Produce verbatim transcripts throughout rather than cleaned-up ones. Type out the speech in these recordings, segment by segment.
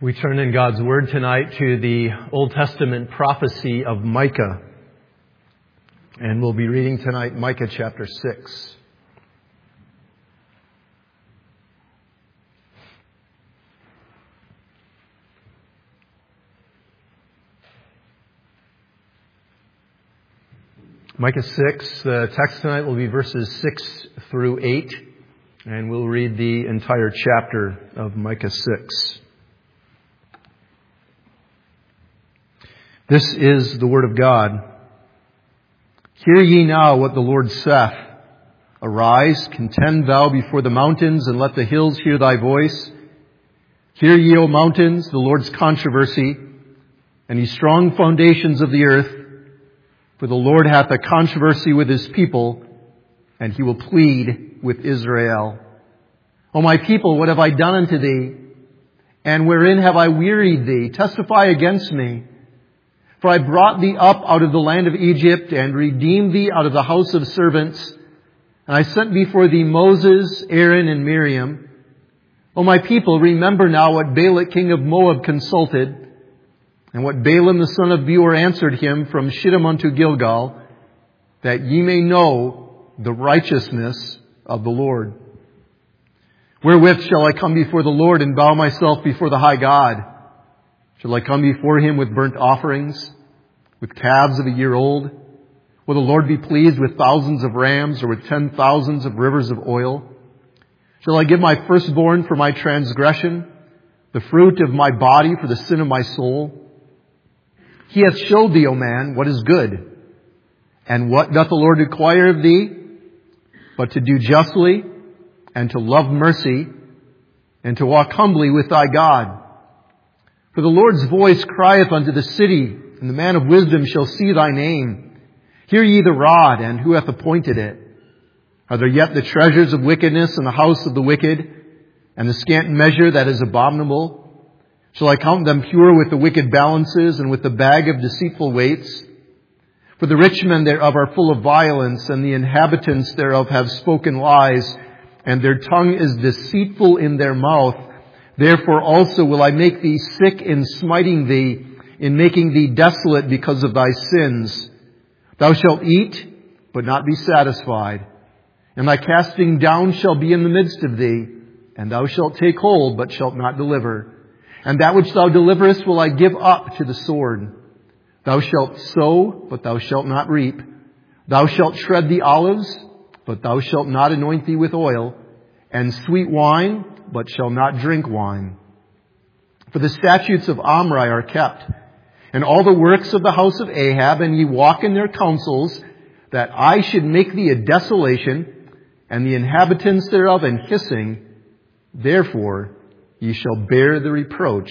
We turn in God's Word tonight to the Old Testament prophecy of Micah. And we'll be reading tonight Micah chapter six. Micah six, the text tonight will be verses six through eight. And we'll read the entire chapter of Micah six. This is the word of God. Hear ye now what the Lord saith. Arise, contend thou before the mountains, and let the hills hear thy voice. Hear ye, O mountains, the Lord's controversy, and ye strong foundations of the earth. For the Lord hath a controversy with his people, and he will plead with Israel. O my people, what have I done unto thee? And wherein have I wearied thee? Testify against me. For I brought thee up out of the land of Egypt, and redeemed thee out of the house of servants. And I sent before thee Moses, Aaron, and Miriam. O my people, remember now what Balak king of Moab consulted, and what Balaam the son of Beor answered him from Shittim unto Gilgal, that ye may know the righteousness of the Lord. Wherewith shall I come before the Lord, and bow myself before the high God? Shall I come before him with burnt offerings, with calves of a year old? Will the Lord be pleased with thousands of rams, or with ten thousands of rivers of oil? Shall I give my firstborn for my transgression, the fruit of my body for the sin of my soul? He hath showed thee, O man, what is good. And what doth the Lord require of thee? But to do justly, and to love mercy, and to walk humbly with thy God. For the Lord's voice crieth unto the city, and the man of wisdom shall see thy name. Hear ye the rod, and who hath appointed it? Are there yet the treasures of wickedness in the house of the wicked, and the scant measure that is abominable? Shall I count them pure with the wicked balances, and with the bag of deceitful weights? For the rich men thereof are full of violence, and the inhabitants thereof have spoken lies, and their tongue is deceitful in their mouth. Therefore also will I make thee sick in smiting thee, in making thee desolate because of thy sins. Thou shalt eat, but not be satisfied. And thy casting down shall be in the midst of thee. And thou shalt take hold, but shalt not deliver. And that which thou deliverest will I give up to the sword. Thou shalt sow, but thou shalt not reap. Thou shalt shred the olives, but thou shalt not anoint thee with oil. And sweet wine, but shall not drink wine. For the statutes of Omri are kept, and all the works of the house of Ahab, and ye walk in their counsels, that I should make thee a desolation, and the inhabitants thereof an hissing. Therefore ye shall bear the reproach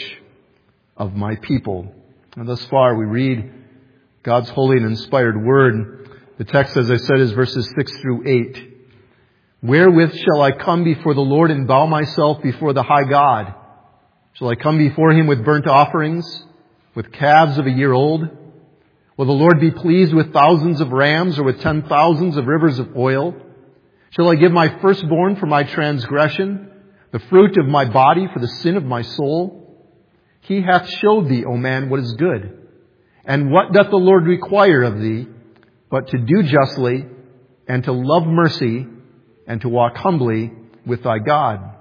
of my people. And thus far we read God's holy and inspired word. The text, as I said, is verses six through eight. Wherewith shall I come before the Lord, and bow myself before the high God? Shall I come before him with burnt offerings, with calves of a year old? Will the Lord be pleased with thousands of rams, or with ten thousands of rivers of oil? Shall I give my firstborn for my transgression, the fruit of my body for the sin of my soul? He hath showed thee, O man, what is good. And what doth the Lord require of thee, but to do justly, and to love mercy, and to walk humbly with thy God.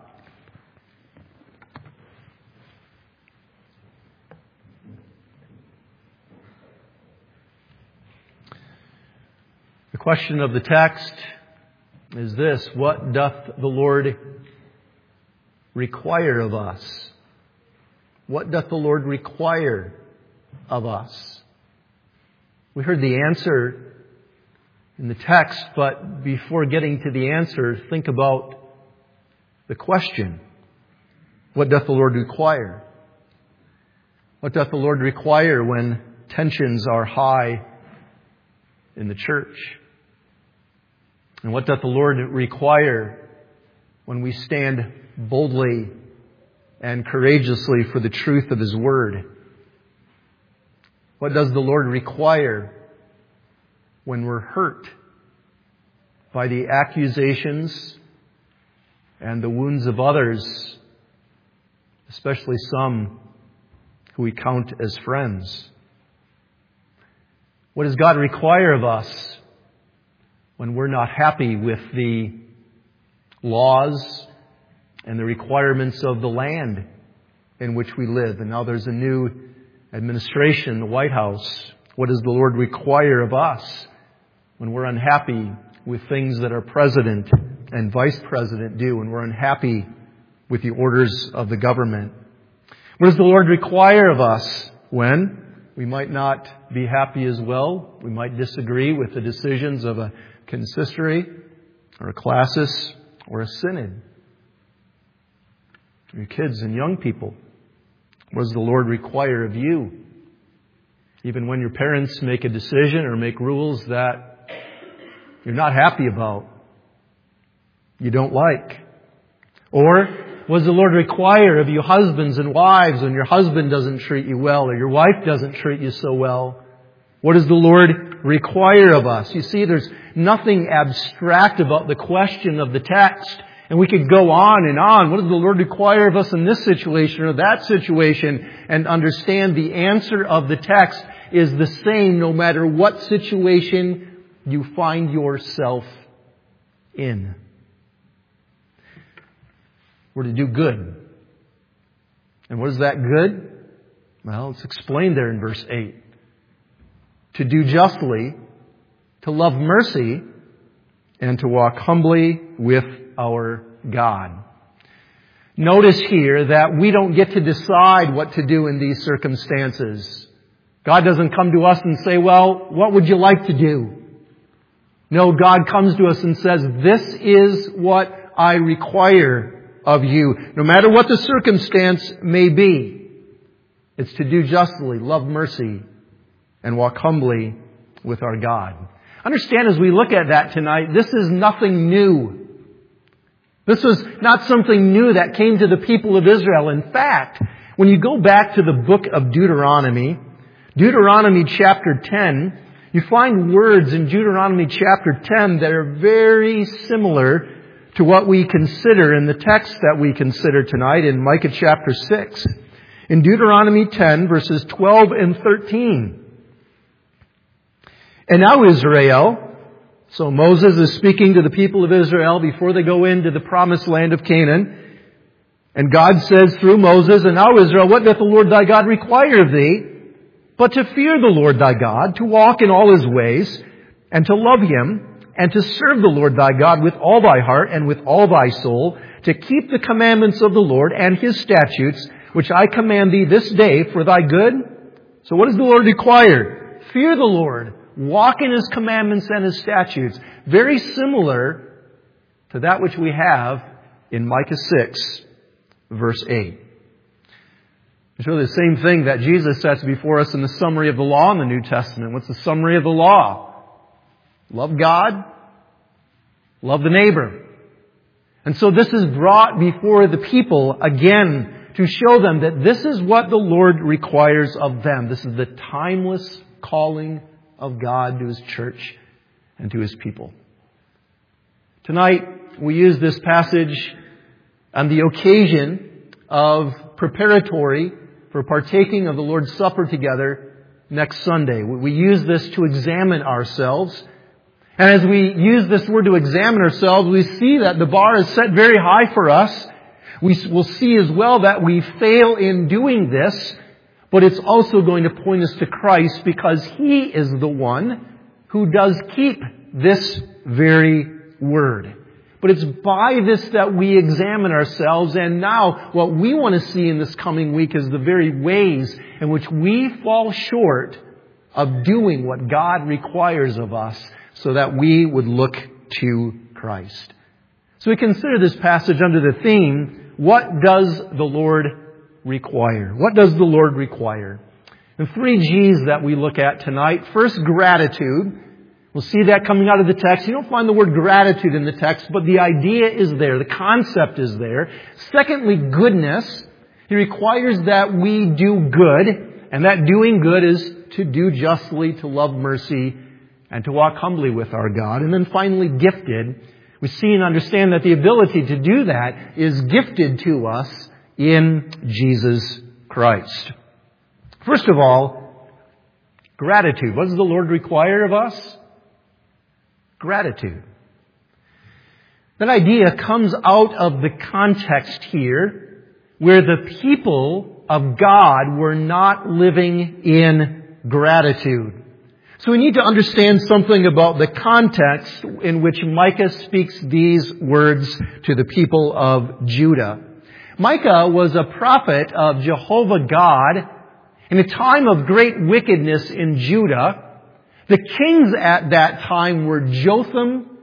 The question of the text is this: what doth the Lord require of us? What doth the Lord require of us? We heard the answer in the text, but before getting to the answer, think about the question. What doth the Lord require? What doth the Lord require when tensions are high in the church? And what doth the Lord require when we stand boldly and courageously for the truth of His Word? What does the Lord require when we're hurt by the accusations and the wounds of others, especially some who we count as friends. What does God require of us when we're not happy with the laws and the requirements of the land in which we live? And now there's a new administration, the White House. What does the Lord require of us when we're unhappy with things that our president and vice president do, when we're unhappy with the orders of the government? What does the Lord require of us when we might not be happy as well? We might disagree with the decisions of a consistory or a classis or a synod. Your kids and young people, what does the Lord require of you? Even when your parents make a decision or make rules that you're not happy about, you don't like. Or what does the Lord require of you husbands and wives when your husband doesn't treat you well or your wife doesn't treat you so well? What does the Lord require of us? You see, there's nothing abstract about the question of the text. And we could go on and on. What does the Lord require of us in this situation or that situation? And understand the answer of the text is the same no matter what situation you find yourself in. We're to do good. And what is that good? Well, it's explained there in verse eight. To do justly, to love mercy, and to walk humbly with our God. Notice here that we don't get to decide what to do in these circumstances. God doesn't come to us and say, well, what would you like to do? No, God comes to us and says, this is what I require of you. No matter what the circumstance may be, it's to do justly, love mercy, and walk humbly with our God. Understand, as we look at that tonight, this is nothing new. This was not something new that came to the people of Israel. In fact, when you go back to the book of Deuteronomy, Deuteronomy chapter ten, you find words in Deuteronomy chapter ten that are very similar to what we consider in the text that we consider tonight in Micah chapter six. In Deuteronomy ten, verses twelve and thirteen. And now Israel, so Moses is speaking to the people of Israel before they go into the promised land of Canaan. And God says through Moses, and now Israel, what doth the Lord thy God require of thee? But to fear the Lord thy God, to walk in all his ways, and to love him, and to serve the Lord thy God with all thy heart and with all thy soul, to keep the commandments of the Lord and his statutes, which I command thee this day for thy good. So what does the Lord require? Fear the Lord. Walk in his commandments and his statutes. Very similar to that which we have in Micah six, verse eight. It's really the same thing that Jesus sets before us in the summary of the law in the New Testament. What's the summary of the law? Love God, love the neighbor. And so this is brought before the people again to show them that this is what the Lord requires of them. This is the timeless calling of God to his church and to his people. Tonight, we use this passage on the occasion of preparatory for partaking of the Lord's Supper together next Sunday. We use this to examine ourselves. And as we use this word to examine ourselves, we see that the bar is set very high for us. We will see as well that we fail in doing this. But it's also going to point us to Christ because he is the one who does keep this very word. But it's by this that we examine ourselves. And now what we want to see in this coming week is the very ways in which we fall short of doing what God requires of us so that we would look to Christ. So we consider this passage under the theme, what does the Lord require? What does the Lord require? The three G's that we look at tonight. First, gratitude. We'll see that coming out of the text. You don't find the word gratitude in the text, but the idea is there. The concept is there. Secondly, goodness. He requires that we do good, and that doing good is to do justly, to love mercy, and to walk humbly with our God. And then finally, gifted. We see and understand that the ability to do that is gifted to us in Jesus Christ. First of all, gratitude. What does the Lord require of us? Gratitude. That idea comes out of the context here where the people of God were not living in gratitude. So we need to understand something about the context in which Micah speaks these words to the people of Judah. Micah was a prophet of Jehovah God in a time of great wickedness in Judah. The kings at that time were Jotham,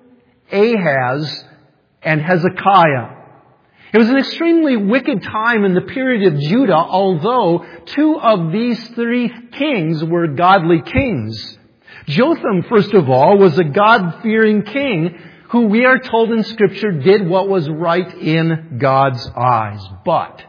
Ahaz, and Hezekiah. It was an extremely wicked time in the period of Judah, although two of these three kings were godly kings. Jotham, first of all, was a God-fearing king who we are told in Scripture did what was right in God's eyes. But,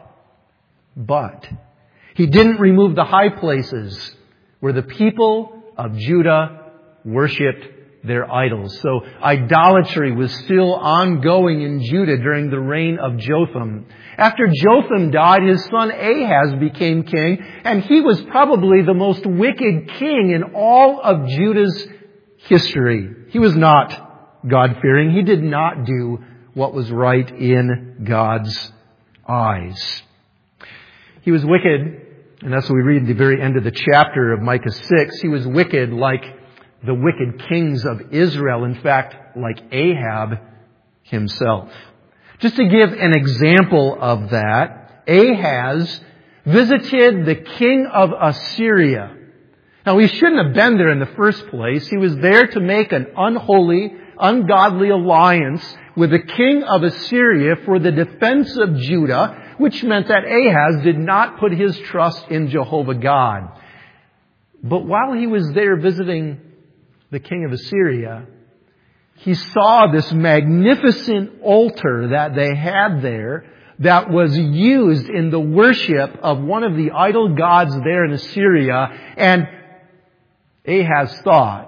but, he didn't remove the high places where the people of Judah worshipped their idols. So idolatry was still ongoing in Judah during the reign of Jotham. After Jotham died, his son Ahaz became king, and he was probably the most wicked king in all of Judah's history. He was not God-fearing. He did not do what was right in God's eyes. He was wicked, and that's what we read at the very end of the chapter of Micah six. He was wicked like the wicked kings of Israel, in fact, like Ahab himself. Just to give an example of that, Ahaz visited the king of Assyria. Now, he shouldn't have been there in the first place. He was there to make an unholy, ungodly alliance with the king of Assyria for the defense of Judah, which meant that Ahaz did not put his trust in Jehovah God. But while he was there visiting the king of Assyria, he saw this magnificent altar that they had there that was used in the worship of one of the idol gods there in Assyria. And Ahaz thought,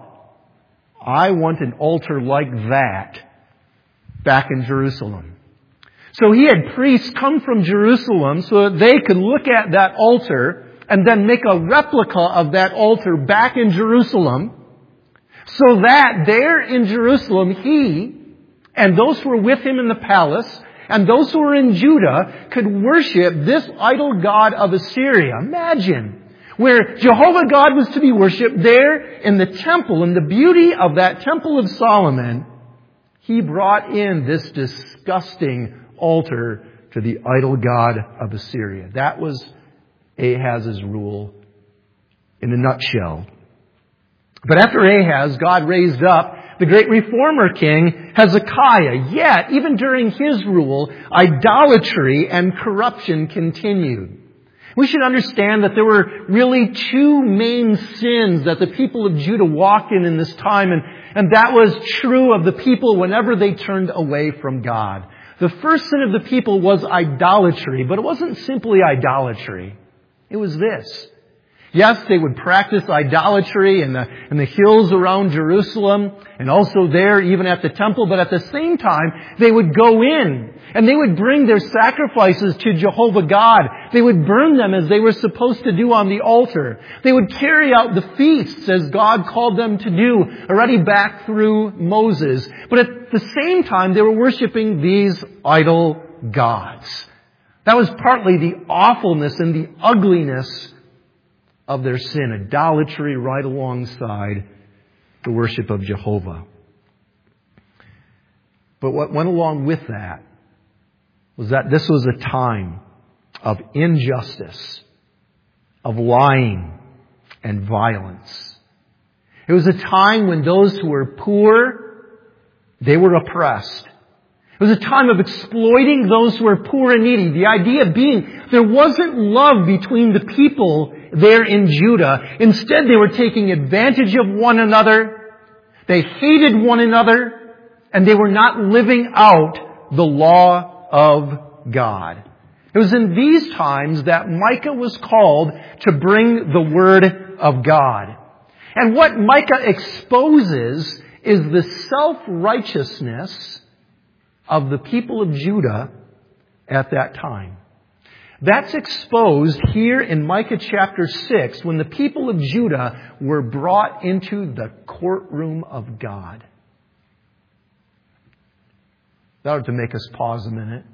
I want an altar like that back in Jerusalem. So he had priests come from Jerusalem so that they could look at that altar and then make a replica of that altar back in Jerusalem, so that there in Jerusalem, he and those who were with him in the palace and those who were in Judah could worship this idol god of Assyria. Imagine where Jehovah God was to be worshipped there in the temple, in the beauty of that temple of Solomon. He brought in this disgusting altar to the idol god of Assyria. That was Ahaz's rule in a nutshell. But after Ahaz, God raised up the great reformer king, Hezekiah. Yet, even during his rule, idolatry and corruption continued. We should understand that there were really two main sins that the people of Judah walked in in this time, and, and that was true of the people whenever they turned away from God. The first sin of the people was idolatry, but it wasn't simply idolatry. It was this. Yes, they would practice idolatry in the, in the hills around Jerusalem and also there even at the temple, but at the same time, they would go in and they would bring their sacrifices to Jehovah God. They would burn them as they were supposed to do on the altar. They would carry out the feasts as God called them to do already back through Moses. But at the same time, they were worshiping these idol gods. That was partly the awfulness and the ugliness of their sin, idolatry right alongside the worship of Jehovah. But what went along with that was that this was a time of injustice, of lying and violence. It was a time when those who were poor, they were oppressed. It was a time of exploiting those who were poor and needy. The idea being there wasn't love between the people there in Judah. Instead, they were taking advantage of one another. They hated one another, and they were not living out the law of God. It was in these times that Micah was called to bring the word of God. And what Micah exposes is the self-righteousness of the people of Judah at that time. That's exposed here in Micah chapter six when the people of Judah were brought into the courtroom of God. That ought to make us pause a minute.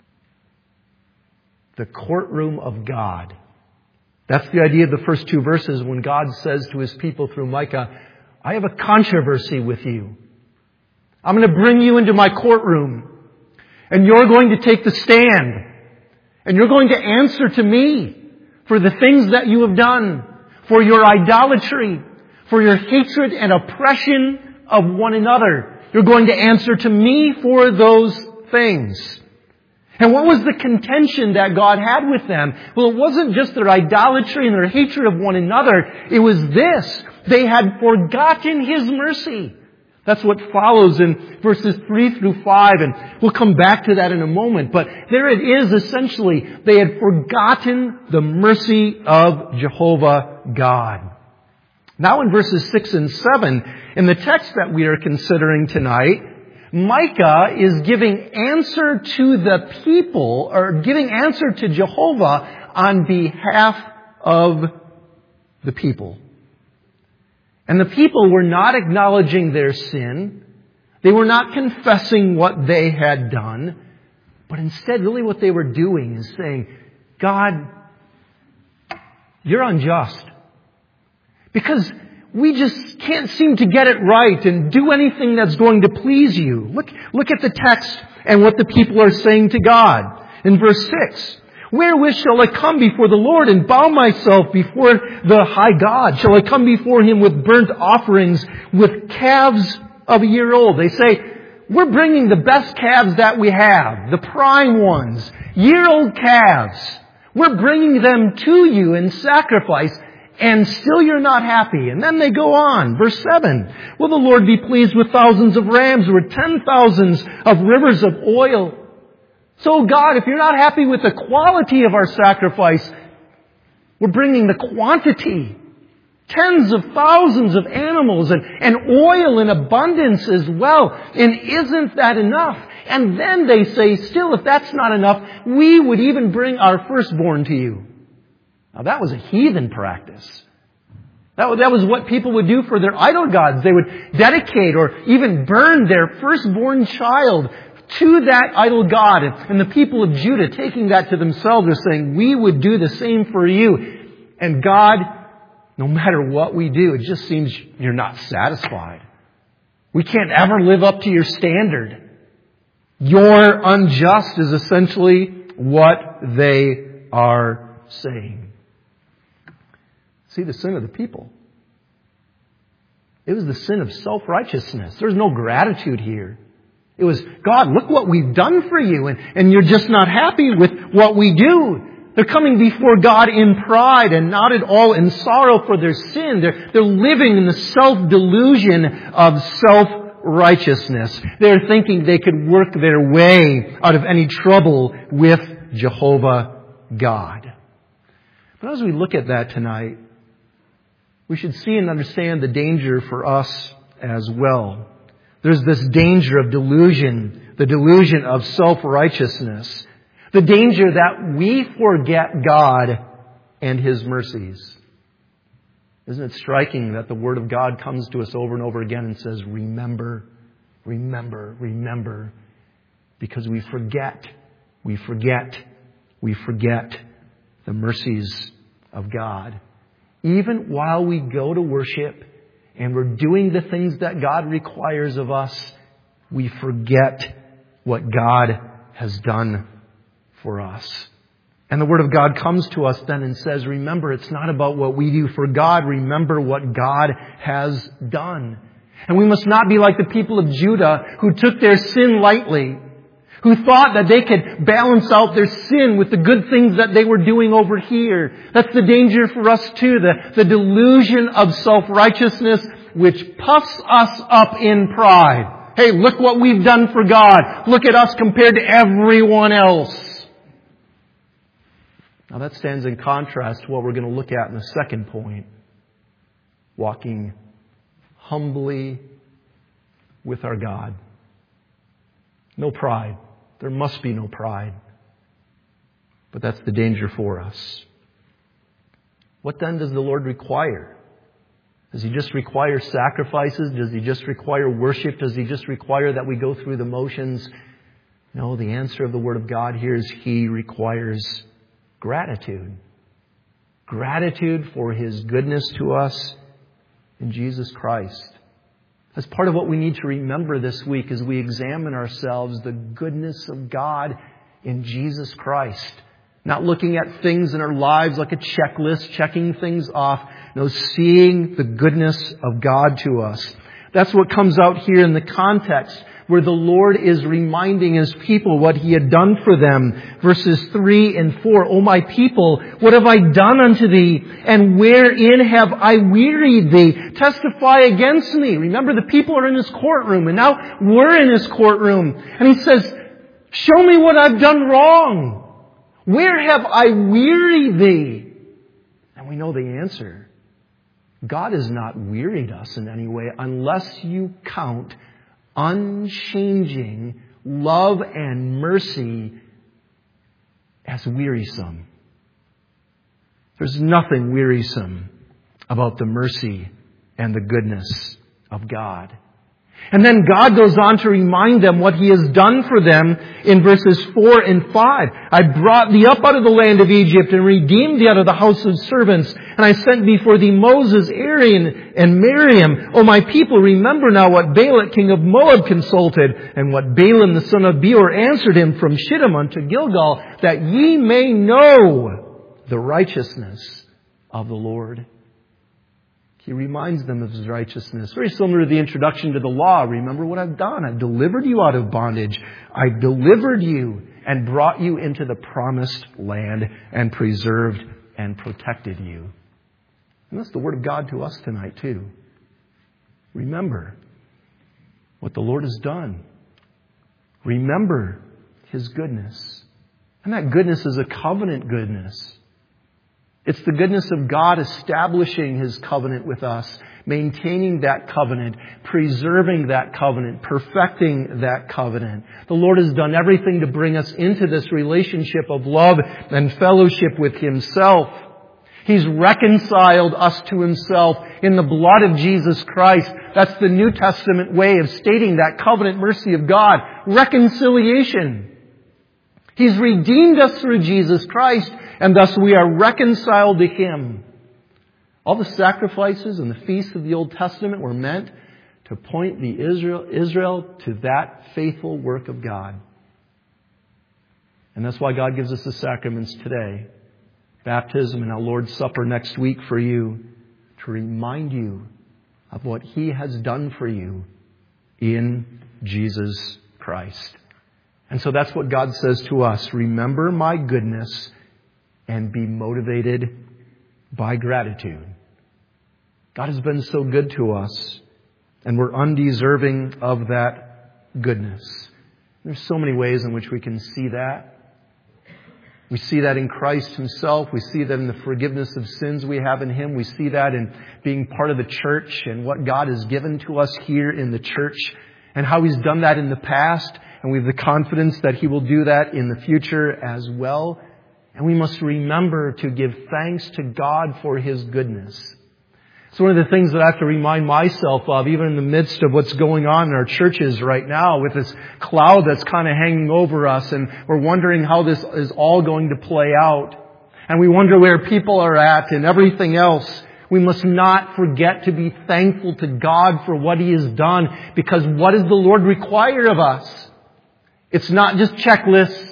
The courtroom of God. That's the idea of the first two verses when God says to His people through Micah, I have a controversy with you. I'm going to bring you into my courtroom. And you're going to take the stand. And you're going to answer to me for the things that you have done. For your idolatry. For your hatred and oppression of one another. You're going to answer to me for those things. And what was the contention that God had with them? Well, it wasn't just their idolatry and their hatred of one another. It was this. They had forgotten His mercy. That's what follows in verses three through five, and we'll come back to that in a moment. But there it is, essentially. They had forgotten the mercy of Jehovah God. Now in verses six and seven, in the text that we are considering tonight, Micah is giving answer to the people, or giving answer to Jehovah on behalf of the people. And the people were not acknowledging their sin. They were not confessing what they had done. But instead, really what they were doing is saying, God, you're unjust. Because we just can't seem to get it right and do anything that's going to please you. Look, look at the text and what the people are saying to God. In verse six, wherewith shall I come before the Lord and bow myself before the high God? Shall I come before Him with burnt offerings, with calves of a year old? They say, we're bringing the best calves that we have, the prime ones, year-old calves. We're bringing them to you in sacrifice. And still you're not happy. And then they go on. Verse seven. Will the Lord be pleased with thousands of rams or ten thousands of rivers of oil? So God, if you're not happy with the quality of our sacrifice, we're bringing the quantity. Tens of thousands of animals and, and oil in abundance as well. And isn't that enough? And then they say, still, if that's not enough, we would even bring our firstborn to you. Now that was a heathen practice. That, that was what people would do for their idol gods. They would dedicate or even burn their firstborn child to that idol god. And the people of Judah, taking that to themselves, are saying, we would do the same for you. And God, no matter what we do, it just seems you're not satisfied. We can't ever live up to your standard. You're unjust is essentially what they are saying. See the sin of the people. It was the sin of self-righteousness. There's no gratitude here. It was, God, look what we've done for you, and, and you're just not happy with what we do. They're coming before God in pride and not at all in sorrow for their sin. They're, they're living in the self-delusion of self-righteousness. They're thinking they could work their way out of any trouble with Jehovah God. But as we look at that tonight, we should see and understand the danger for us as well. There's this danger of delusion, the delusion of self-righteousness, the danger that we forget God and His mercies. Isn't it striking that the Word of God comes to us over and over again and says, remember, remember, remember, because we forget, we forget, we forget the mercies of God. Even while we go to worship and we're doing the things that God requires of us, we forget what God has done for us. And the Word of God comes to us then and says, remember, it's not about what we do for God. Remember what God has done. And we must not be like the people of Judah who took their sin lightly, who thought that they could balance out their sin with the good things that they were doing over here. That's the danger for us too, the, the delusion of self-righteousness which puffs us up in pride. Hey, look what we've done for God. Look at us compared to everyone else. Now that stands in contrast to what we're going to look at in the second point. Walking humbly with our God. No pride. There must be no pride. But that's the danger for us. What then does the Lord require? Does He just require sacrifices? Does He just require worship? Does He just require that we go through the motions? No, the answer of the Word of God here is He requires gratitude. Gratitude for His goodness to us in Jesus Christ. As part of what we need to remember this week as we examine ourselves, the goodness of God in Jesus Christ. Not looking at things in our lives like a checklist, checking things off. No, seeing the goodness of God to us. That's what comes out here in the context where the Lord is reminding His people what He had done for them. Verses three and four. O my people, what have I done unto thee? And wherein have I wearied thee? Testify against me. Remember, the people are in His courtroom, and now we're in His courtroom. And He says, show me what I've done wrong. Where have I wearied thee? And we know the answer. God has not wearied us in any way unless you count unchanging love and mercy as wearisome. There's nothing wearisome about the mercy and the goodness of God. And then God goes on to remind them what He has done for them in verses four and five. I brought thee up out of the land of Egypt and redeemed thee out of the house of servants. And I sent before thee Moses, Aaron, and Miriam. O my people, remember now what Balak, king of Moab, consulted, and what Balaam, the son of Beor, answered him from Shittim unto Gilgal, that ye may know the righteousness of the Lord. He reminds them of His righteousness. Very similar to the introduction to the law. Remember what I've done. I've delivered you out of bondage. I've delivered you and brought you into the promised land and preserved and protected you. And that's the Word of God to us tonight too. Remember what the Lord has done. Remember His goodness. And that goodness is a covenant goodness. It's the goodness of God establishing His covenant with us, maintaining that covenant, preserving that covenant, perfecting that covenant. The Lord has done everything to bring us into this relationship of love and fellowship with Himself. He's reconciled us to Himself in the blood of Jesus Christ. That's the New Testament way of stating that covenant mercy of God. Reconciliation. He's redeemed us through Jesus Christ, and thus we are reconciled to Him. All the sacrifices and the feasts of the Old Testament were meant to point the Israel, Israel to that faithful work of God. And that's why God gives us the sacraments today. Baptism and our Lord's Supper next week for you, to remind you of what He has done for you in Jesus Christ. And so that's what God says to us. Remember my goodness and be motivated by gratitude. God has been so good to us, and we're undeserving of that goodness. There's so many ways in which we can see that. We see that in Christ Himself. We see that in the forgiveness of sins we have in Him. We see that in being part of the church and what God has given to us here in the church and how He's done that in the past. And we have the confidence that He will do that in the future as well. And we must remember to give thanks to God for His goodness. It's one of the things that I have to remind myself of, even in the midst of what's going on in our churches right now, with this cloud that's kind of hanging over us, and we're wondering how this is all going to play out. And we wonder where people are at and everything else. We must not forget to be thankful to God for what He has done, because what does the Lord require of us? It's not just checklists.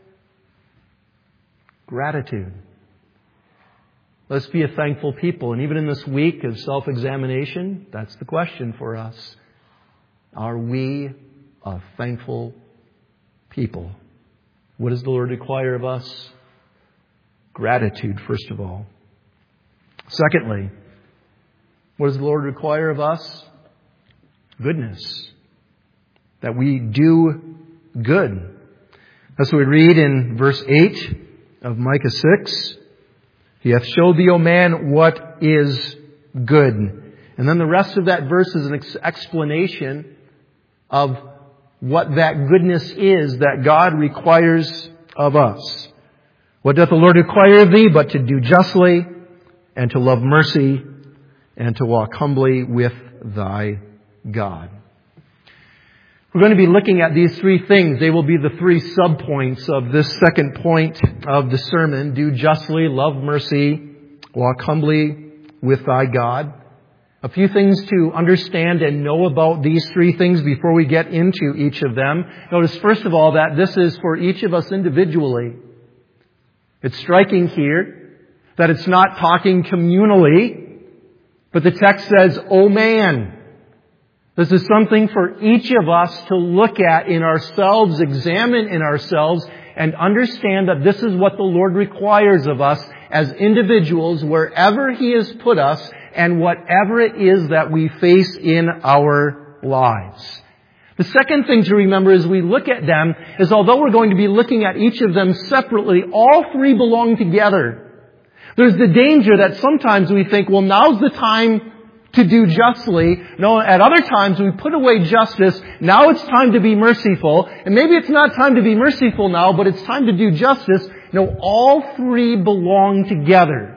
Gratitude. Let's be a thankful people. And even in this week of self-examination, that's the question for us. Are we a thankful people? What does the Lord require of us? Gratitude, first of all. Secondly, what does the Lord require of us? Goodness. That we do good. That's what we read in verse eight of Micah six. He hath showed thee, O man, what is good. And then the rest of that verse is an ex- explanation of what that goodness is that God requires of us. What doth the Lord require of thee but to do justly, and to love mercy, and to walk humbly with thy God? We're going to be looking at these three things. They will be the three subpoints of this second point of the sermon. Do justly, love mercy, walk humbly with thy God. A few things to understand and know about these three things before we get into each of them. Notice, first of all, that this is for each of us individually. It's striking here that it's not talking communally, but the text says, "O man." This is something for each of us to look at in ourselves, examine in ourselves, and understand that this is what the Lord requires of us as individuals wherever He has put us and whatever it is that we face in our lives. The second thing to remember as we look at them is although we're going to be looking at each of them separately, all three belong together. There's the danger that sometimes we think, well, now's the time to do justly. No, at other times we put away justice. Now it's time to be merciful. And maybe it's not time to be merciful now, but it's time to do justice. No, all three belong together.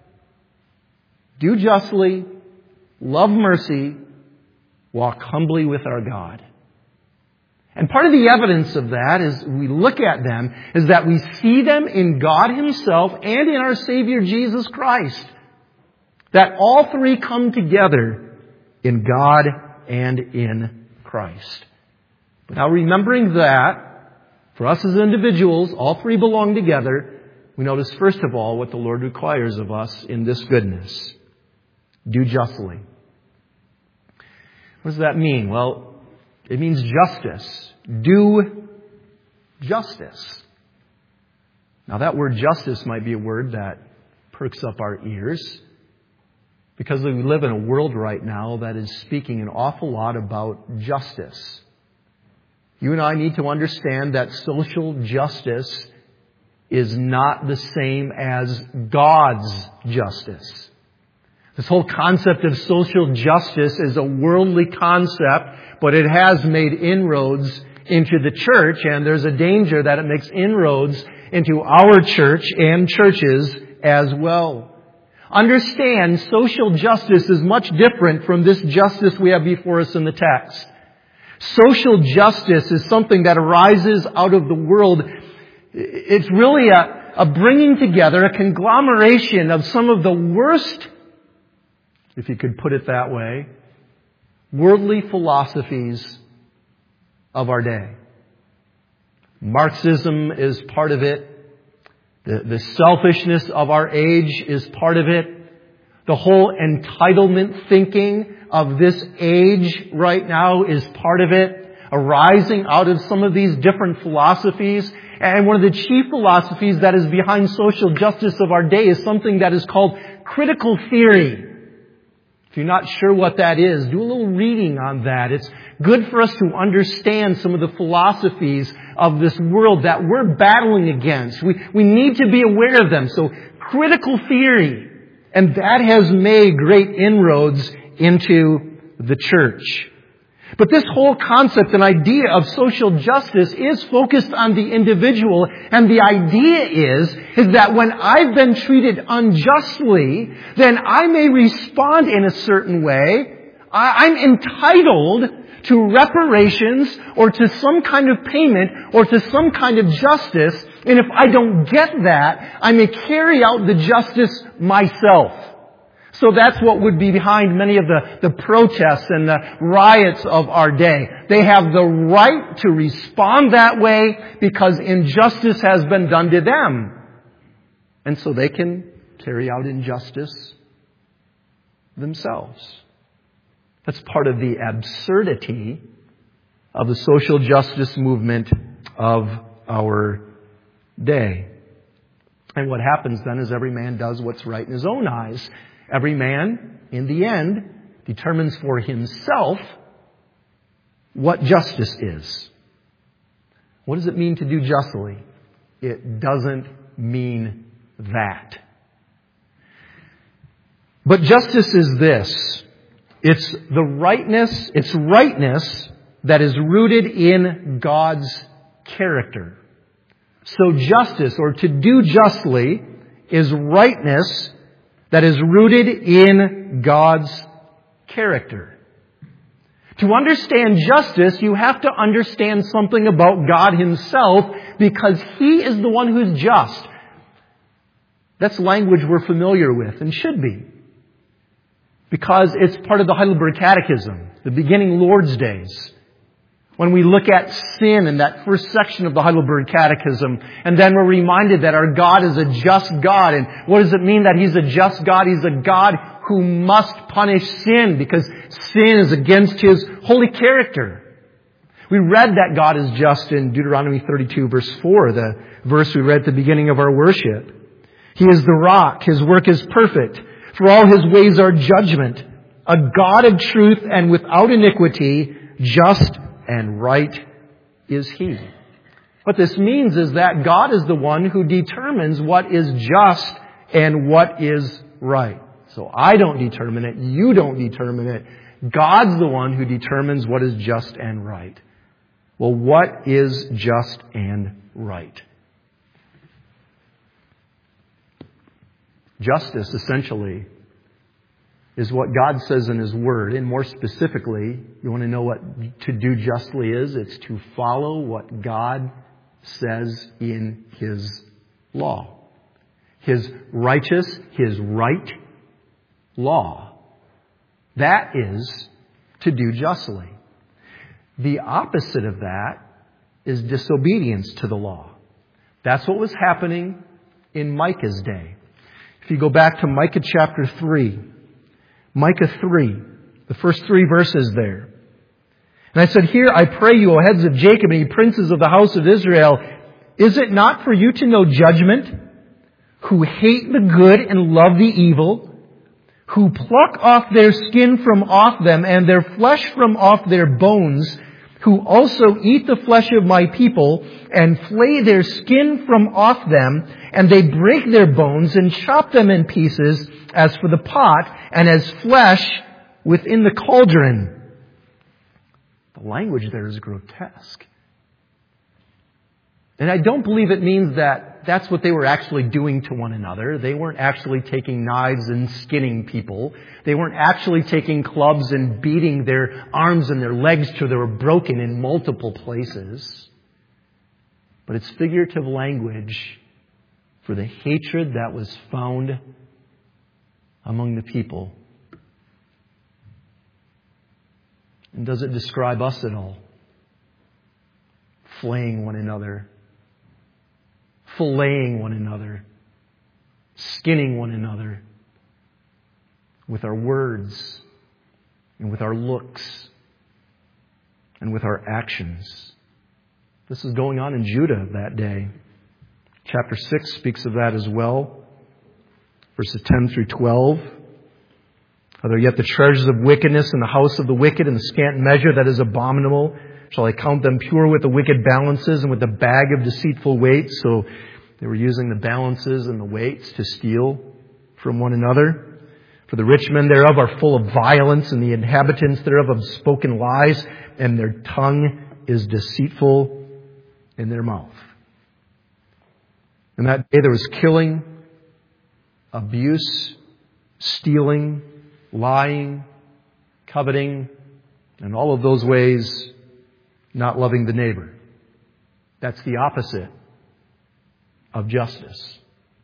Do justly, love mercy, walk humbly with our God. And part of the evidence of that, as we look at them, is that we see them in God Himself and in our Savior Jesus Christ. That all three come together in God and in Christ. But now remembering that, for us as individuals, all three belong together, we notice first of all what the Lord requires of us in this goodness. Do justly. What does that mean? Well, it means justice. Do justice. Now that word justice might be a word that perks up our ears, because we live in a world right now that is speaking an awful lot about justice. You and I need to understand that social justice is not the same as God's justice. This whole concept of social justice is a worldly concept, but it has made inroads into the church, and there's a danger that it makes inroads into our church and churches as well. Understand, social justice is much different from this justice we have before us in the text. Social justice is something that arises out of the world. It's really a, a bringing together, a conglomeration of some of the worst, if you could put it that way, worldly philosophies of our day. Marxism is part of it. The, the selfishness of our age is part of it. The whole entitlement thinking of this age right now is part of it, arising out of some of these different philosophies. And one of the chief philosophies that is behind social justice of our day is something that is called critical theory. If you're not sure what that is, do a little reading on that. It's good for us to understand some of the philosophies of this world that we're battling against. We, we need to be aware of them. So, critical theory. And that has made great inroads into the church. But this whole concept and idea of social justice is focused on the individual. And the idea is, is that when I've been treated unjustly, then I may respond in a certain way. I, I'm entitled to reparations or to some kind of payment or to some kind of justice. And if I don't get that, I may carry out the justice myself. So that's what would be behind many of the, the protests and the riots of our day. They have the right to respond that way because injustice has been done to them. And so they can carry out injustice themselves. That's part of the absurdity of the social justice movement of our day. And what happens then is every man does what's right in his own eyes. Every man, in the end, determines for himself what justice is. What does it mean to do justly? It doesn't mean that. But justice is this. It's the rightness, it's rightness that is rooted in God's character. So justice, or to do justly, is rightness that is rooted in God's character. To understand justice, you have to understand something about God Himself, because He is the one who's just. That's language we're familiar with and should be, because it's part of the Heidelberg Catechism, the beginning Lord's Days. When we look at sin in that first section of the Heidelberg Catechism, and then we're reminded that our God is a just God. And what does it mean that He's a just God? He's a God who must punish sin, because sin is against His holy character. We read that God is just in Deuteronomy thirty-two, verse four, the verse we read at the beginning of our worship. He is the rock. His work is perfect. For all His ways are judgment. A God of truth and without iniquity, just and right is He. What this means is that God is the one who determines what is just and what is right. So I don't determine it. You don't determine it. God's the one who determines what is just and right. Well, what is just and right? Justice, essentially, is what God says in His Word. And more specifically, you want to know what to do justly is? It's to follow what God says in His law. His righteous, His right law. That is to do justly. The opposite of that is disobedience to the law. That's what was happening in Micah's day. If you go back to Micah chapter three, Micah three, the first three verses there. And I said, "Here I pray you, O heads of Jacob and ye princes of the house of Israel, is it not for you to know judgment, who hate the good and love the evil, who pluck off their skin from off them and their flesh from off their bones, who also eat the flesh of my people and flay their skin from off them, and they break their bones and chop them in pieces as for the pot and as flesh within the cauldron." The language there is grotesque. And I don't believe it means that that's what they were actually doing to one another. They weren't actually taking knives and skinning people. They weren't actually taking clubs and beating their arms and their legs till they were broken in multiple places. But it's figurative language for the hatred that was found among the people. And does it describe us at all? Flaying one another, filleting one another, skinning one another with our words and with our looks and with our actions. This is going on in Judah that day. Chapter six speaks of that as well. Verses ten through twelve. Are there yet the treasures of wickedness in the house of the wicked, and the scant measure that is abominable? Shall I count them pure with the wicked balances and with the bag of deceitful weights? So they were using the balances and the weights to steal from one another. For the rich men thereof are full of violence, and the inhabitants thereof have spoken lies, and their tongue is deceitful in their mouth. In that day there was killing, abuse, stealing, lying, coveting, and all of those ways, not loving the neighbor. That's the opposite of justice.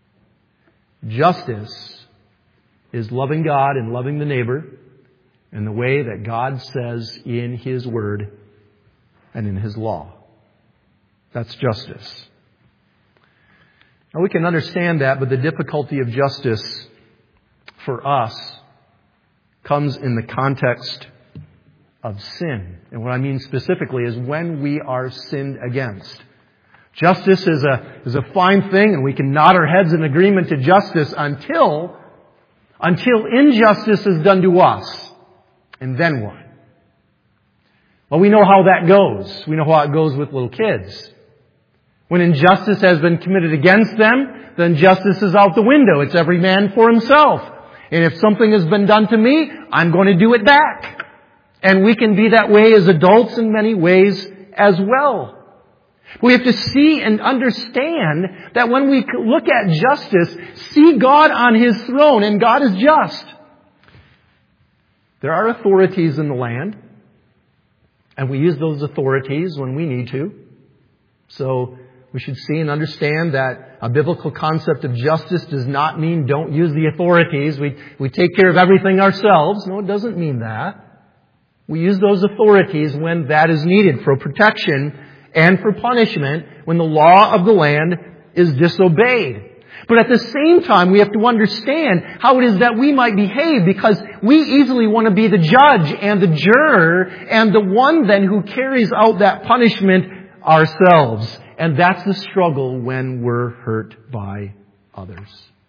Justice is loving God and loving the neighbor in the way that God says in His Word and in His law. That's justice. Now we can understand that, but the difficulty of justice for us comes in the context of sin. And what I mean specifically is when we are sinned against. Justice is a, is a fine thing, and we can nod our heads in agreement to justice until, until injustice is done to us. And then what? Well, we know how that goes. We know how it goes with little kids. When injustice has been committed against them, then justice is out the window. It's every man for himself. And if something has been done to me, I'm going to do it back. And we can be that way as adults in many ways as well. We have to see and understand that when we look at justice, see God on His throne, and God is just. There are authorities in the land, and we use those authorities when we need to. So we should see and understand that a biblical concept of justice does not mean don't use the authorities. We, we take care of everything ourselves. No, it doesn't mean that. We use those authorities when that is needed for protection and for punishment when the law of the land is disobeyed. But at the same time, we have to understand how it is that we might behave, because we easily want to be the judge and the juror and the one then who carries out that punishment ourselves. And that's the struggle when we're hurt by others.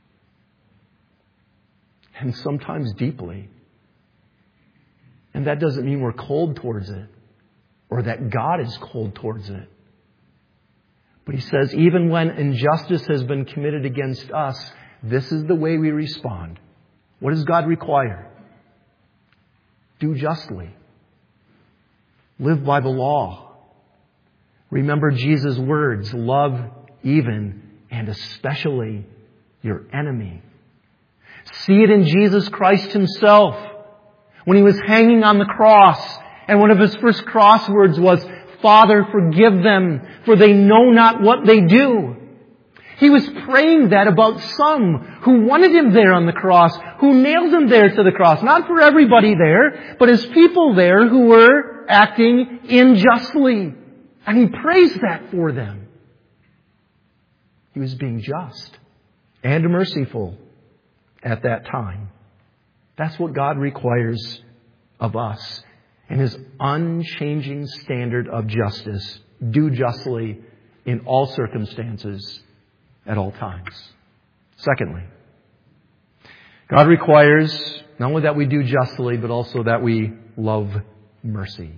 And sometimes deeply. And that doesn't mean we're cold towards it, or that God is cold towards it. But He says, even when injustice has been committed against us, this is the way we respond. What does God require? Do justly. Live by the law. Remember Jesus' words, love even and especially your enemy. See it in Jesus Christ Himself. When He was hanging on the cross, and one of His first cross words was, Father, forgive them, for they know not what they do. He was praying that about some who wanted Him there on the cross, who nailed Him there to the cross. Not for everybody there, but His people there who were acting unjustly. And He prays that for them. He was being just and merciful at that time. That's what God requires of us. And His unchanging standard of justice. Do justly in all circumstances at all times. Secondly, God requires not only that we do justly, but also that we love mercy.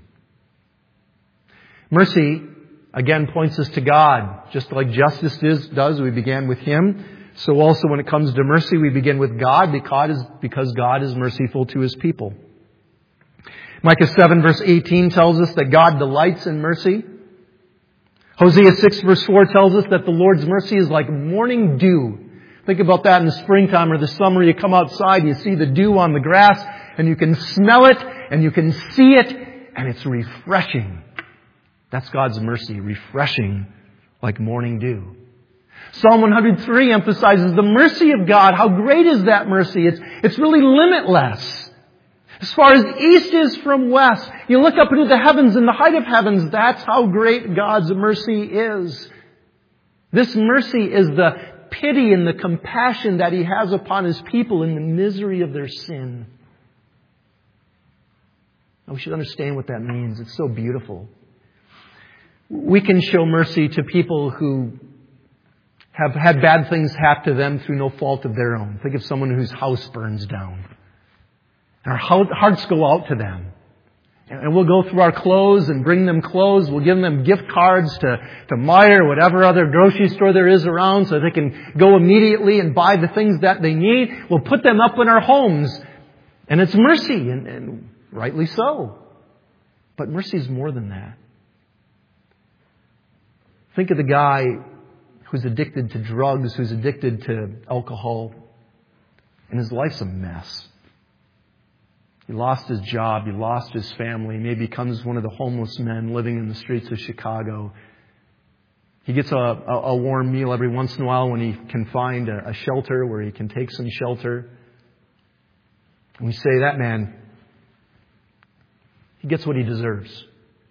Mercy, again, points us to God. Just like justice is, does, we began with Him. So also when it comes to mercy, we begin with God because, because God is merciful to His people. Micah seven verse eighteen tells us that God delights in mercy. Hosea six verse four tells us that the Lord's mercy is like morning dew. Think about that in the springtime or the summer. You come outside, you see the dew on the grass, and you can smell it, and you can see it, and it's refreshing. That's God's mercy, refreshing like morning dew. Psalm one hundred three emphasizes the mercy of God. How great is that mercy? It's, it's really limitless. As far as east is from west, you look up into the heavens and the height of heavens. That's how great God's mercy is. This mercy is the pity and the compassion that He has upon His people in the misery of their sin. Now, we should understand what that means. It's so beautiful. We can show mercy to people who have had bad things happen to them through no fault of their own. Think of someone whose house burns down. Our hearts go out to them. And we'll go through our clothes and bring them clothes. We'll give them gift cards to, to Meijer, whatever other grocery store there is around, so they can go immediately and buy the things that they need. We'll put them up in our homes. And it's mercy, and, and rightly so. But mercy is more than that. Think of the guy who's addicted to drugs, who's addicted to alcohol, and his life's a mess. He lost his job. He lost his family. Maybe becomes one of the homeless men living in the streets of Chicago. He gets a, a, a warm meal every once in a while when he can find a, a shelter where he can take some shelter. And we say, that man, he gets what he deserves.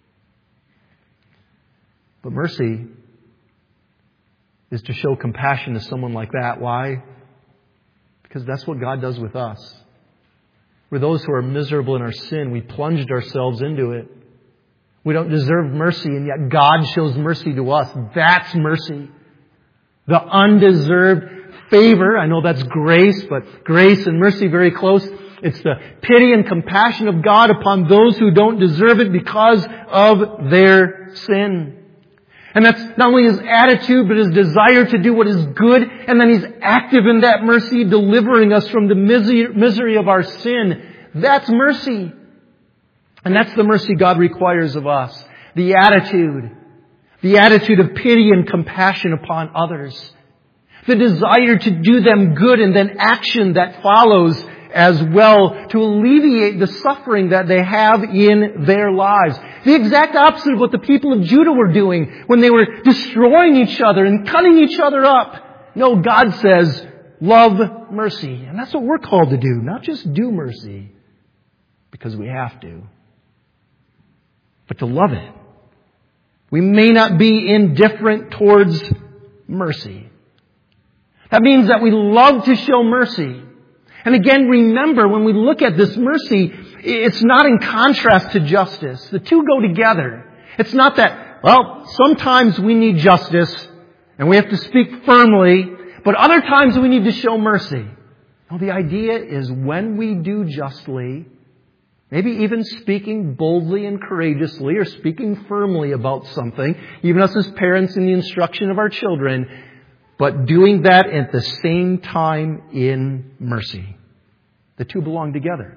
But mercy is to show compassion to someone like that. Why? Because that's what God does with us. We're those who are miserable in our sin. We plunged ourselves into it. We don't deserve mercy, and yet God shows mercy to us. That's mercy. The undeserved favor. I know that's grace, but grace and mercy very close. It's the pity and compassion of God upon those who don't deserve it because of their sin. And that's not only His attitude, but His desire to do what is good. And then He's active in that mercy, delivering us from the misery of our sin. That's mercy. And that's the mercy God requires of us. The attitude. the attitude of pity and compassion upon others, the desire to do them good, and then action that follows as well to alleviate the suffering that they have in their lives. The exact opposite of what the people of Judah were doing when they were destroying each other and cutting each other up. No, God says, love mercy. And that's what we're called to do, not just do mercy because we have to, but to love it. We may not be indifferent towards mercy. That means that we love to show mercy. And again, remember, when we look at this mercy, it's not in contrast to justice. The two go together. It's not that, well, sometimes we need justice and we have to speak firmly, but other times we need to show mercy. No, the idea is when we do justly, maybe even speaking boldly and courageously or speaking firmly about something, even us as parents in the instruction of our children, but doing that at the same time in mercy. The two belong together.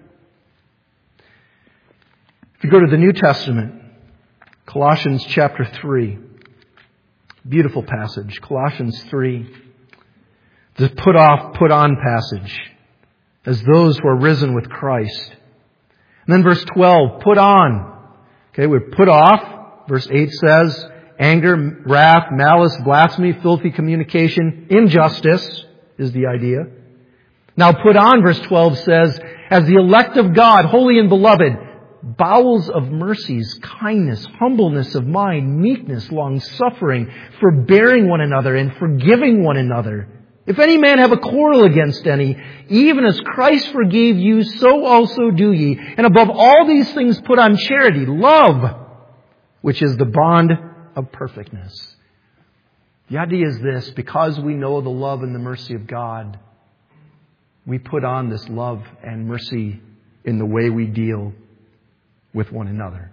If you go to the New Testament, Colossians chapter three, beautiful passage, Colossians three, the put off, put on passage, as those who are risen with Christ. And then verse twelve, put on. Okay, we're put off. Verse eight says, anger, wrath, malice, blasphemy, filthy communication, injustice is the idea. Now put on, verse twelve says, as the elect of God, holy and beloved, bowels of mercies, kindness, humbleness of mind, meekness, long-suffering, forbearing one another and forgiving one another. If any man have a quarrel against any, even as Christ forgave you, so also do ye. And above all these things put on charity, love, which is the bond of perfectness. The idea is this: because we know the love and the mercy of God, we put on this love and mercy in the way we deal with one another.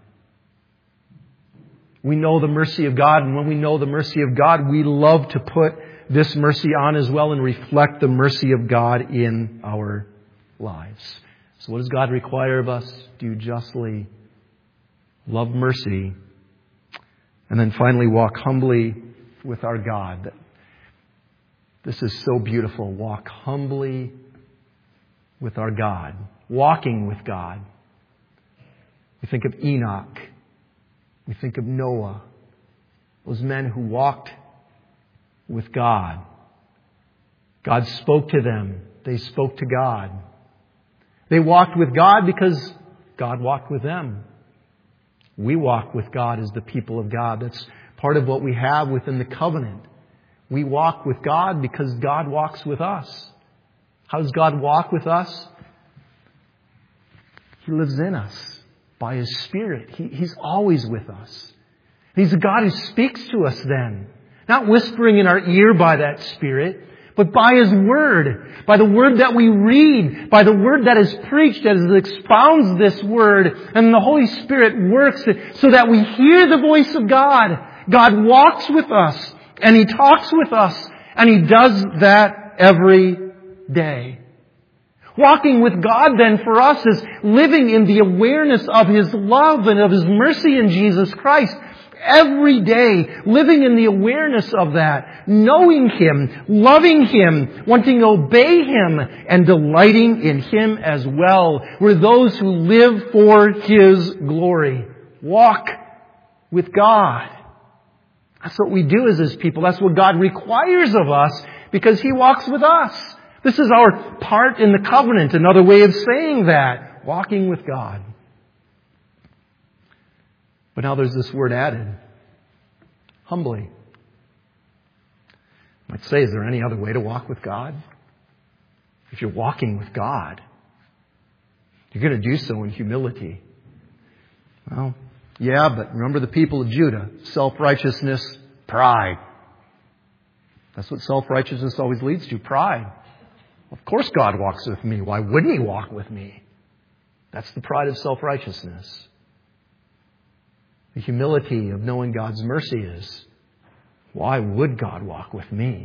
We know the mercy of God, and when we know the mercy of God, we love to put this mercy on as well and reflect the mercy of God in our lives. So what does God require of us? Do justly, love mercy, and then finally walk humbly with our God. This is so beautiful. Walk humbly with our God. Walking with God. We think of Enoch. We think of Noah. Those men who walked with God. God spoke to them. They spoke to God. They walked with God because God walked with them. We walk with God as the people of God. That's part of what we have within the covenant. We walk with God because God walks with us. How does God walk with us? He lives in us by His Spirit. He, he's always with us. He's a God who speaks to us then. Not whispering in our ear by that Spirit, but by His Word. By the Word that we read. By the Word that is preached as it expounds this Word. And the Holy Spirit works so that we hear the voice of God. God walks with us. And He talks with us. And He does that every day. Walking with God then for us is living in the awareness of His love and of His mercy in Jesus Christ. Every day, living in the awareness of that, knowing Him, loving Him, wanting to obey Him, and delighting in Him as well. We're those who live for His glory. Walk with God. That's what we do as His people. That's what God requires of us because He walks with us. This is our part in the covenant, another way of saying that. Walking with God. But now there's this word added. Humbly. You might say, is there any other way to walk with God? If you're walking with God, you're going to do so in humility. Well, yeah, but remember the people of Judah. Self-righteousness, pride. That's what self-righteousness always leads to, pride. Of course God walks with me. Why wouldn't He walk with me? That's the pride of self-righteousness. The humility of knowing God's mercy is, why would God walk with me?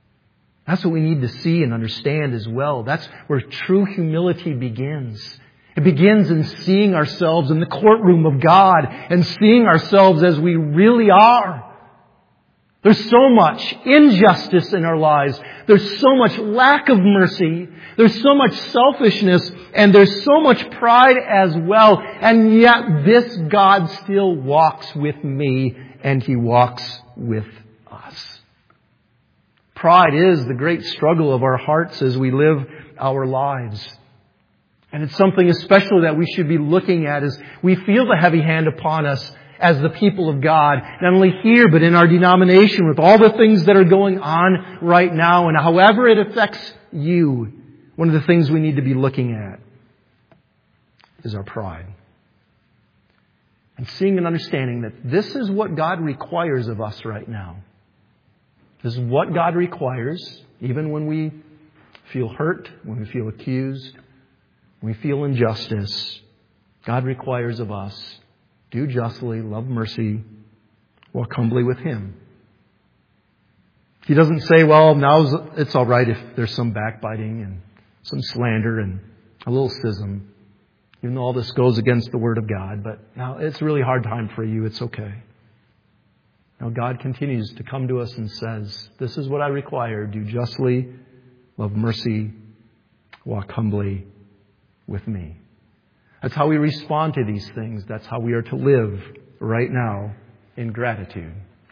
That's what we need to see and understand as well. That's where true humility begins. It begins in seeing ourselves in the courtroom of God and seeing ourselves as we really are. There's so much injustice in our lives. There's so much lack of mercy. There's so much selfishness. And there's so much pride as well. And yet this God still walks with me and He walks with us. Pride is the great struggle of our hearts as we live our lives. And it's something especially that we should be looking at as we feel the heavy hand upon us as the people of God, not only here, but in our denomination with all the things that are going on right now. And however it affects you, one of the things we need to be looking at is our pride. And seeing and understanding that this is what God requires of us right now. This is what God requires, even when we feel hurt, when we feel accused, when we feel injustice. God requires of us, do justly, love mercy, walk humbly with Him. He doesn't say, well, now it's all right if there's some backbiting and some slander and a little schism. Even though all this goes against the Word of God. But now it's a really hard time for you. It's okay. Now God continues to come to us and says, this is what I require. Do justly, love mercy, walk humbly with me. That's how we respond to these things. That's how we are to live right now in gratitude.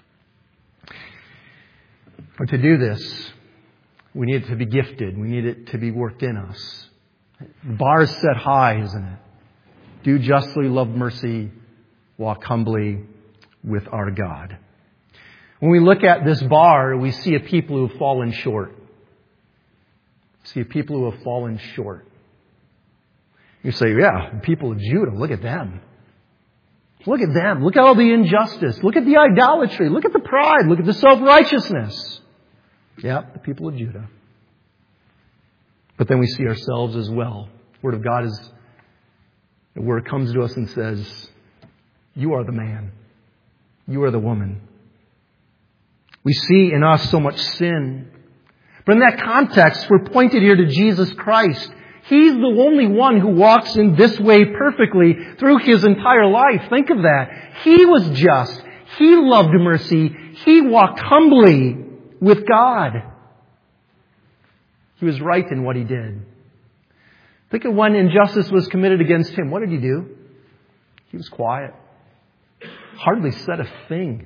But to do this, we need it to be gifted. We need it to be worked in us. The bar is set high, isn't it? Do justly, love mercy, walk humbly with our God. When we look at this bar, we see a people who have fallen short. We see a people who have fallen short. You say, yeah, the people of Judah, look at them. Look at them. Look at all the injustice. Look at the idolatry. Look at the pride. Look at the self-righteousness. Yeah, the people of Judah. But then we see ourselves as well. The Word of God is, the Word comes to us and says, you are the man. You are the woman. We see in us so much sin. But in that context, we're pointed here to Jesus Christ. He's the only one who walks in this way perfectly through His entire life. Think of that. He was just. He loved mercy. He walked humbly with God. He was right in what He did. Think of when injustice was committed against Him. What did He do? He was quiet. Hardly said a thing.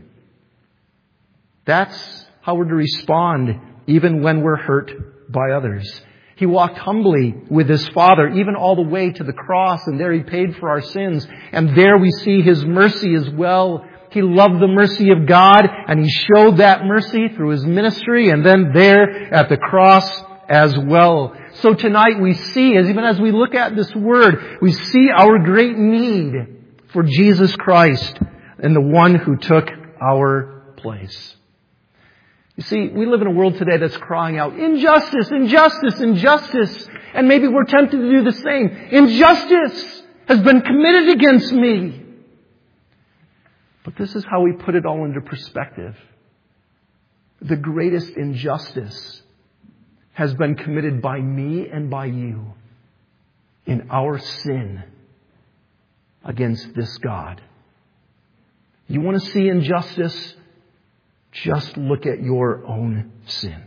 That's how we're to respond even when we're hurt by others. He walked humbly with His Father, even all the way to the cross, and there He paid for our sins. And there we see His mercy as well. He loved the mercy of God, and He showed that mercy through His ministry, and then there at the cross as well. So tonight we see, as even as we look at this Word, we see our great need for Jesus Christ and the one who took our place. You see, we live in a world today that's crying out, injustice, injustice, injustice. And maybe we're tempted to do the same. Injustice has been committed against me. But this is how we put it all into perspective. The greatest injustice has been committed by me and by you in our sin against this God. You want to see injustice? Just look at your own sin.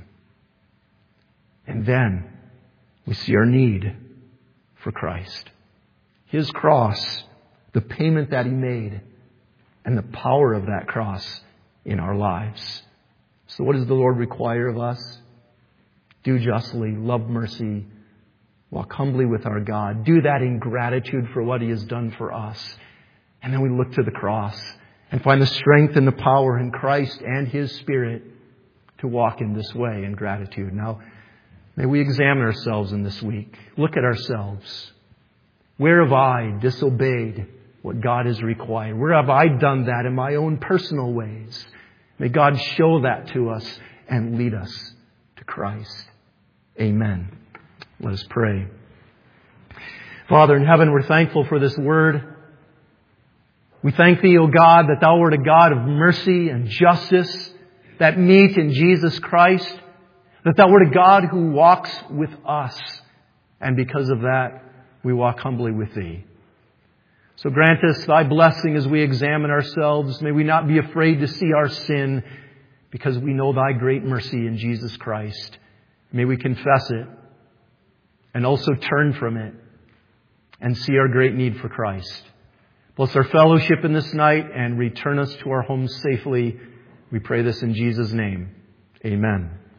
And then we see our need for Christ. His cross, the payment that He made, and the power of that cross in our lives. So what does the Lord require of us? Do justly, love mercy, walk humbly with our God. Do that in gratitude for what He has done for us. And then we look to the cross and find the strength and the power in Christ and His Spirit to walk in this way in gratitude. Now, may we examine ourselves in this week. Look at ourselves. Where have I disobeyed what God has required? Where have I done that in my own personal ways? May God show that to us and lead us to Christ. Amen. Let us pray. Father in heaven, we're thankful for this Word. We thank Thee, O God, that Thou art a God of mercy and justice that meet in Jesus Christ, that Thou art a God who walks with us. And because of that, we walk humbly with Thee. So grant us Thy blessing as we examine ourselves. May we not be afraid to see our sin, because we know Thy great mercy in Jesus Christ. May we confess it and also turn from it and see our great need for Christ. Bless our fellowship in this night and return us to our homes safely. We pray this in Jesus' name. Amen.